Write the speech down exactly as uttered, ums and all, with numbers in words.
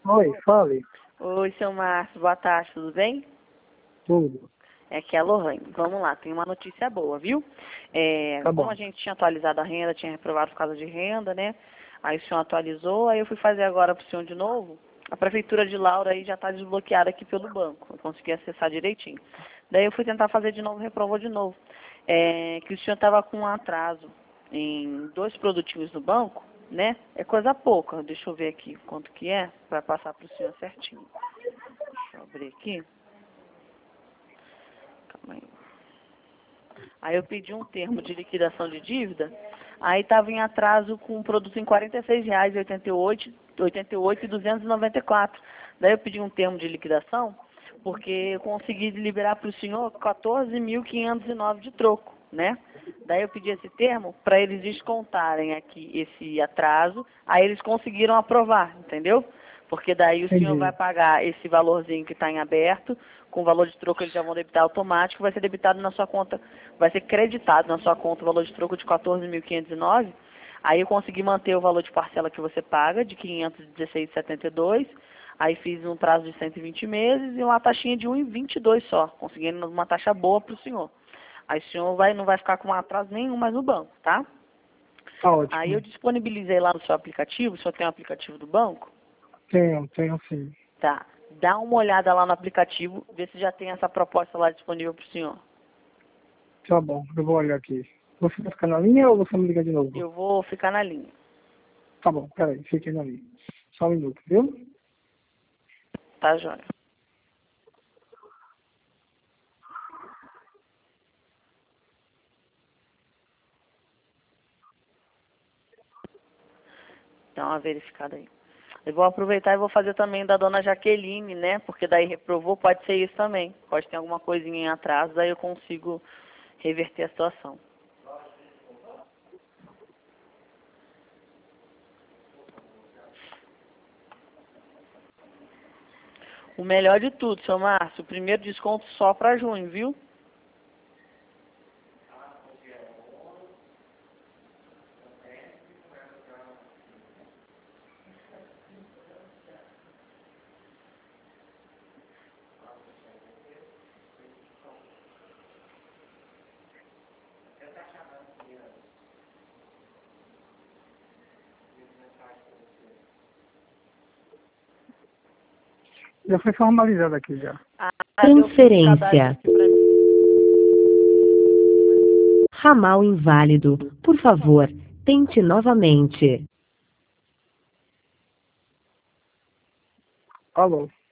Oi, fale. Oi, seu Márcio, boa tarde, tudo bem? Tudo. É que é a Lohane. Vamos lá, tem uma notícia boa, viu? É, Tá como bom. a gente tinha atualizado a renda, tinha reprovado por causa de renda, né? Aí o senhor atualizou, aí eu fui fazer agora para o senhor de novo. A prefeitura de Laura aí já está desbloqueada aqui pelo banco. Eu consegui acessar direitinho. Daí eu fui tentar fazer de novo, reprovou de novo. É, que o senhor estava com um atraso em dois produtinhos no banco, né? É coisa pouca. Deixa eu ver aqui quanto que é, para passar para o senhor certinho. Deixa eu abrir aqui. Calma aí. Aí eu pedi um termo de liquidação de dívida, aí estava em atraso com um produto em quarenta e seis reais e oitenta e oito e duzentos e noventa e quatro. Daí eu pedi um termo de liquidação, porque eu consegui liberar para o senhor quatorze mil quinhentos e nove de troco, né? Daí eu pedi esse termo para eles descontarem aqui esse atraso, aí eles conseguiram aprovar, entendeu? Porque daí o senhor vai Entendi. pagar esse valorzinho que está em aberto, com o valor de troco eles já vão debitar automático, vai ser debitado na sua conta, vai ser creditado na sua conta o valor de troco de quatorze mil quinhentos e nove. Aí eu consegui manter o valor de parcela que você paga, de quinhentos e dezesseis reais e setenta e dois centavos. Aí fiz um prazo de cento e vinte meses e uma taxinha de um real e vinte e dois centavos só, conseguindo uma taxa boa para o senhor. Aí o senhor vai, não vai ficar com atraso nenhum mais no banco, tá? Tá Aí eu ótimo. disponibilizei lá no seu aplicativo, o senhor tem um aplicativo do banco? Tenho, tenho sim. Tá. Dá uma olhada lá no aplicativo, vê se já tem essa proposta lá disponível para o senhor. Tá bom, eu vou olhar aqui. Você vai ficar na linha ou você me liga de novo? Eu vou ficar na linha. Tá bom, peraí, fique na linha. Só um minuto, viu? Tá, Jóia? Dá uma verificada aí. Eu vou aproveitar e vou fazer também da dona Jaqueline, né? Porque daí reprovou, pode ser isso também. Pode ter alguma coisinha em atraso, daí eu consigo reverter a situação. O melhor de tudo, seu Márcio, o primeiro desconto só para junho, viu? Já foi formalizado aqui já. Ah, deu cadastro Transferência. aqui pra mim. Ramal inválido. Por favor, tente novamente. Alô.